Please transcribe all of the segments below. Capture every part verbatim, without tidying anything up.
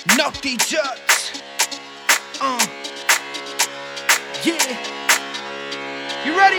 Naughty Judge. Uh. Yeah. You ready?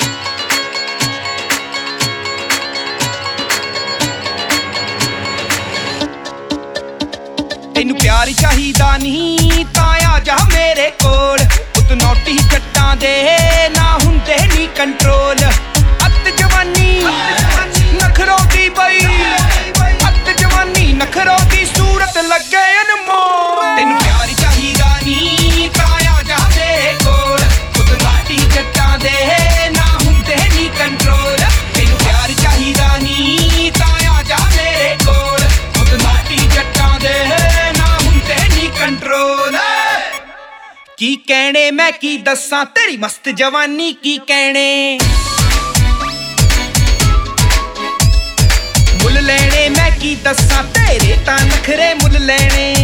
ਤੈਨੂੰ ਪਿਆਰ ਚਾਹੀਦਾ ਨਹੀਂ ਤਾਂ ਆ ਜਾ ਮੇਰੇ ਕੋਲ ਉਤ ਨੌਟੀ ਜੱਟਾਂ ਦੇ ਨਾ ਹੁੰਦੇ ਨਹੀਂ ਕੰਟਰੋਲ ਅੱਤ ਜਵਾਨੀ ਨਖਰੋ ਦੀ ਬਈ ਅੱਤ ਜਵਾਨੀ ਨਖਰੋ ਦੀ ਸੂਰਤ ਲੱਗੇ ਅਨਮੋਲ ਤੈਨੂੰ ਪਿਆਰ ਚਾਹੀਦਾ ਨਹੀਂ ਤਾਂ ਆ ਜਾ ਮੇਰੇ ਕੋਲ ਉਤ ਨੌਟੀ ਜੱਟਾਂ ਦੇ ਨਾ ਹੁੰਦੇ ਨਹੀਂ ਕੰਟਰੋਲ ਤੈਨੂੰ ਪਿਆਰ ਚਾਹੀਦਾ ਨਹੀਂ ਤਾਂ ਆ ਜਾ ਮੇਰੇ ਕੋਲ ਉਤ ਨੌਟੀ ਜੱਟਾਂ ਦੇ ਕੰਟਰੋਲ ਕੀ ਕਹਿਣੇ ਮੈਂ ਕੀ ਦੱਸਾਂ ਤੇਰੀ ਮਸਤ ਜਵਾਨੀ ਕੀ ਕਹਿਣੇ ਮੁੱਲ ਲੈਣੇ ਮੈਂ ਕੀ ਦੱਸਾਂ ਤੇਰੇ ਤਾਂ ਨਖਰੇ ਮੁੱਲ ਲੈਣੇ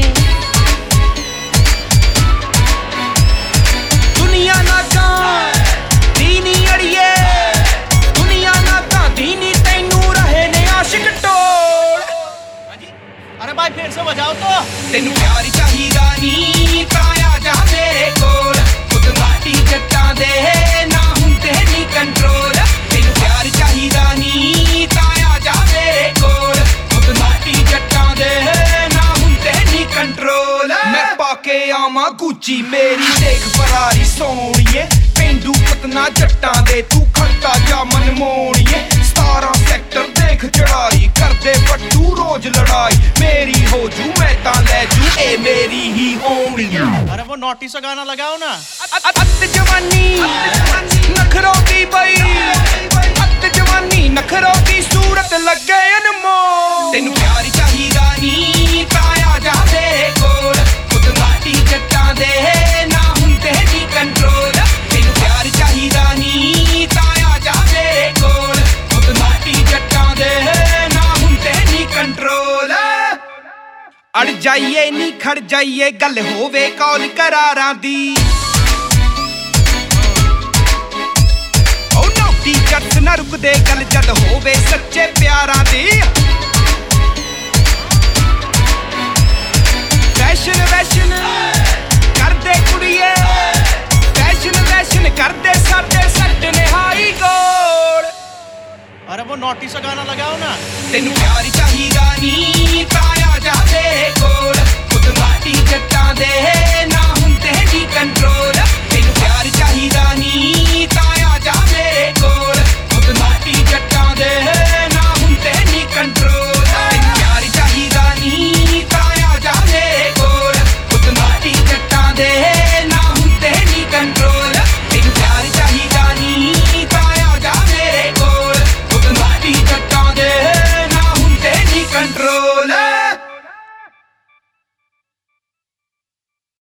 ਦੁਨੀਆ ਨਾ ਤਾਂ ਦੀਨੀ ਅੜੀਏ ਦੁਨੀਆ ਨਾ ਤਾਂ ਦੀਨੀ ਤੈਨੂੰ ਰਹੇ ਨੇ ਆਸ਼ਿਕ ਟੋਲ अरे भाई फिर से बजाओ तो ਤੈਨੂੰ ਪਿਆਰ ਚਾਹੀਦਾ ਨਹੀਂ ਤਾਂ ਆ ਜਾ ਮੇਰੇ ਕੋਲ ਖੁਦ ਮਾਟੀ ਜੱਟਾਂ ਦੇ ਨਾ ਹੁੰਦੇ ਨਹੀਂ ਕੰਟਰੋਲ ਤੈਨੂੰ ਪਿਆਰ ਚਾਹੀਦਾ ਨਹੀਂ ਤਾਂ ਆ ਜਾ ਮੇਰੇ ਕੋਲ ਖੁਦ ਮਾਟੀ ਜੱਟਾਂ ਦੇ ਨਾ ਹੁੰਦੇ ਨਹੀਂ ਕੰਟਰੋਲ ਮੈਂ ਪਾ ਕੇ ਆਵਾਂ ਗੁੱਚੀ ਮੇਰੀ ਦੇਖ ਫਰਾਰੀ ਸੋਹਣੀਏ ਪੇਂਡੂ ਪਤਨਾ ਜੱਟਾਂ ਦੇ ਤੂੰ ਖੜਤਾ ਜਾ ਮਨਮੋਣੀਏ ਸਤਾਰਾਂ ਸੈਕਟਰ ਦੇਖ ਚੜਾਈ ਕਰਦੇ ਪੱਟੂ ਰੋਜ਼ ਲੜਾਈ मेरी हो जू मैं ता ले जू ए मेरी ही होनी अरे वो नॉटी सा गाना लगाओ ना अत जवानी नखरों की बई अत जवानी नखरों की सूरत लगे अनमोल तेनू प्यार चाहिदा नी ता आ जा मेरे कोल खुद माटी जट्टां दे ना हुंदे नी कंट्रोल तेनू प्यार चाहिदा नी ता आ जा मेरे कोल खुद माटी जट्टां दे ना हुंदे नी कंट्रोल ਅੜ ਜਾਈਏ ਨੀ ਖੜ ਜਾਈਏ ਗੱਲ ਹੋਵੇ ਕੌਲ ਕਰਾਰਾਂ ਦੀ ਓ ਨੌਟੀ ਜੱਟ ਨਾ ਰੁਕਦੇ ਗੱਲ ਜਦ ਹੋਵੇ ਸੱਚੇ ਪਿਆਰਾਂ ਦੀ ਫੈਸ਼ਨ ਵੈਸ਼ਨ ਕਰਦੇ ਕੁੜੀਏ ਫੈਸ਼ਨ ਵੈਸ਼ਨ ਕਰਦੇ ਸਾਡੇ ਸੱਟ ਨਿਹਾਈ ਗੋਲ अरे वो नॉटी सा गाना लगाओ ना ਤੈਨੂੰ ਪਿਆਰ ਚਾਹੀਦਾ ਨੀ ਤਾਂ